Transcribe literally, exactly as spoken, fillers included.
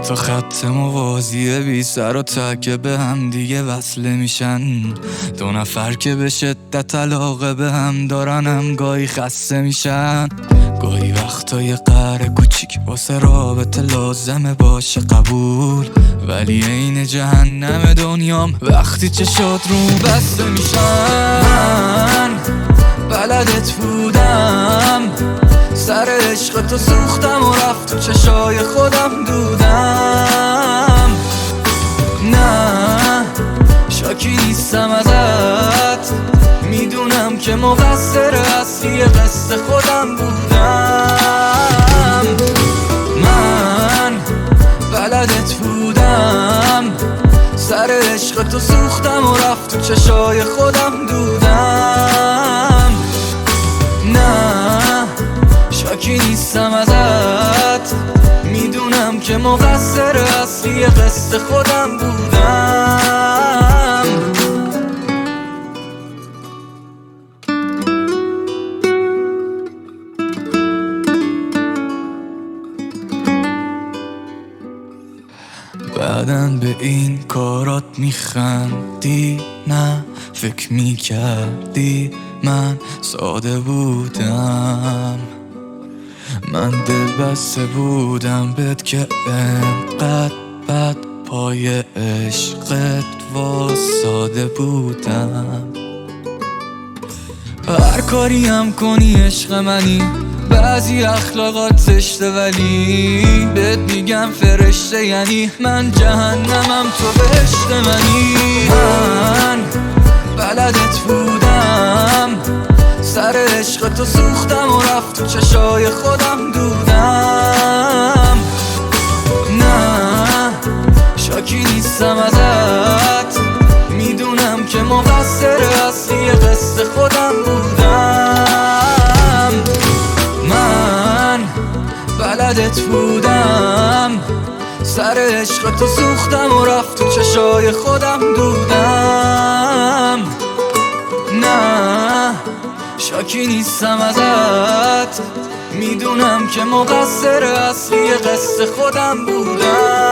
تا خط موازی بی سر و ته که به هم دیگه وصله میشن. دو نفر که به شدت علاقه به هم دارن هم گاهی خسته میشن. گاهی وقتای قهر کوچیک واسه رابطه لازمه باشه قبول، ولی عین جهنم دنیام وقتی چشات رو بسته میشن. من بلدت بودم سر عشق تو سوختم و رفت تو چشای خودم دودم. نه شاکی نیستم ازت، میدونم که مقصر اصلی قصد خودم بودم. من بلدت بودم سر عشق تو سوختم و رفت تو چشای خودم دودم. نه شاکی نیستم ازت، میدونم که مقصر اصلی قصد خودم بودم. بعدن به این کارات میخندی؟ نه فکر میکردی من ساده بودم؟ من دل بسته بودم بهت که انقدر بد پای عشقت واساده بودم. هر کاری هم کنی عشق منی، بعضی اخلاقات زشته ولی بهت میگم فرشته، یعنی من جهنمم تو بهشت منی. من بلدت بودم سر عشق تو سوختم و رفت تو چشای خودم دودم. نه شاکی نیستم ازت، میدونم که مقصر اصلی قصد خودم بودم. من بلدت بودم سر عشق تو سوختم و رفت تو چشای خودم دودم. نه شاکی نیستم ازت، میدونم که مقصر اصلی قصد خودم بودم.